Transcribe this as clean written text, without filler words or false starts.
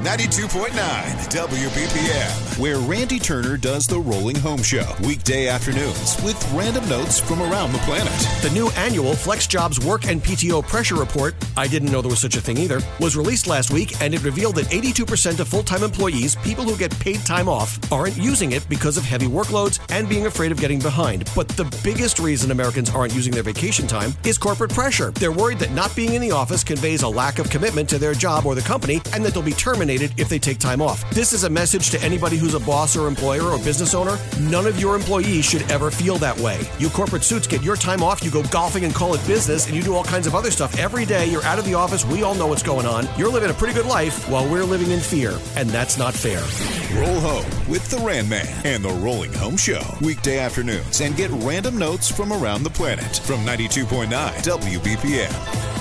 92.9 WBPM, where Randy Turner does the Rolling Home Show. Weekday afternoons with random notes from around the planet. The new annual FlexJobs Work and PTO Pressure Report, I didn't know there was such a thing either, was released last week, and it revealed that 82% of full-time employees, people who get paid time off, aren't using it because of heavy workloads and being afraid of getting behind. But the biggest reason Americans aren't using their vacation time is corporate pressure. They're worried that not being in the office conveys a lack of commitment to their job or the company, and that they'll be terminated if they take time off. This is a message to anybody who's a boss or employer or business owner. None of your employees should ever feel that way. You corporate suits get your time off, you go golfing and call it business, and you do all kinds of other stuff. Every day you're out of the office, we all know what's going on. You're living a pretty good life while we're living in fear, and that's not fair. Roll home with the Ran Man and the Rolling Home Show. Weekday afternoons, and get random notes from around the planet from 92.9 WBPM.